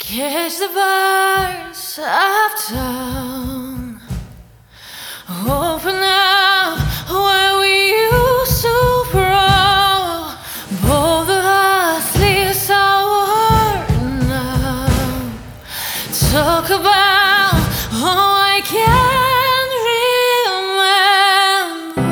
Catch the bars of town, open up where we used to brawl. Both of us leaves our world now. Talk about I can't remember.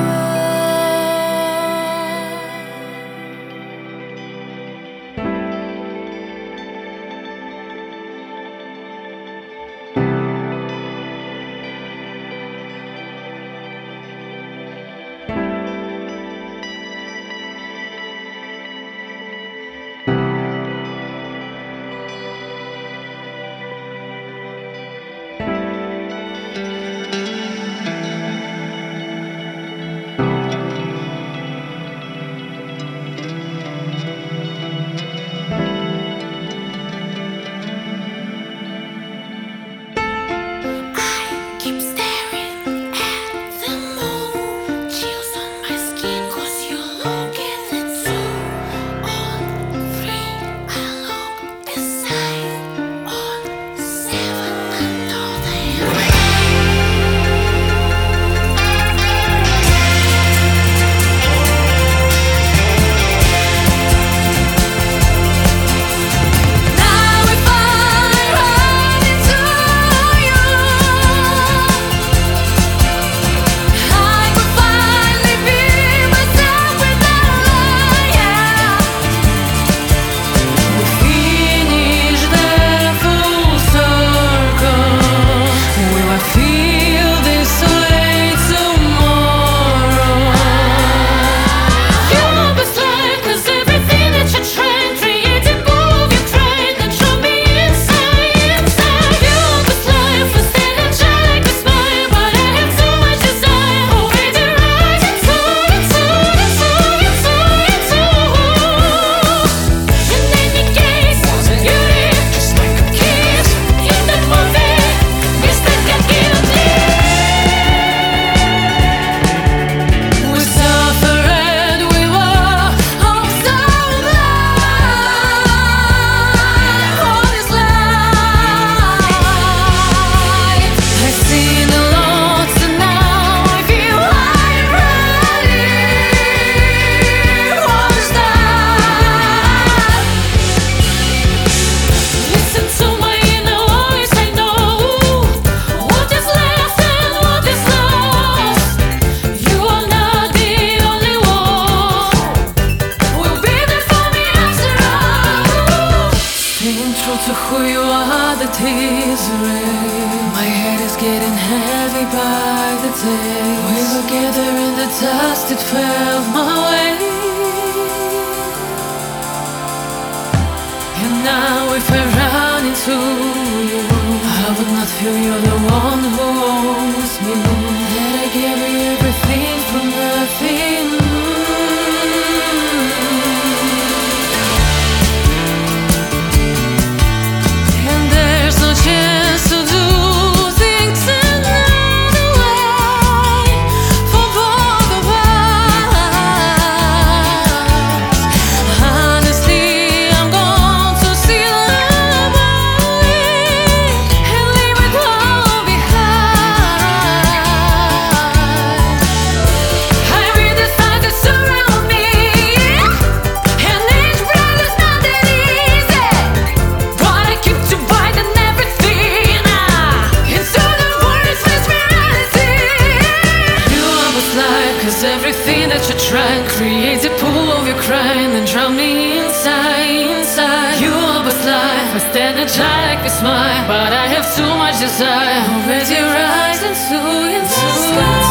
To who you are, the tears rain. My head is getting heavy by the day. We were together in the dust, it fell my way. And now if I run into you, I would not feel you're the one who owns me. That I gave you everything for nothing. Everything that you try creates a pool of your crying and drown me inside. You always lie, I stand and try like a smile, but I have too much desire. I'll raise your eyes into the sky.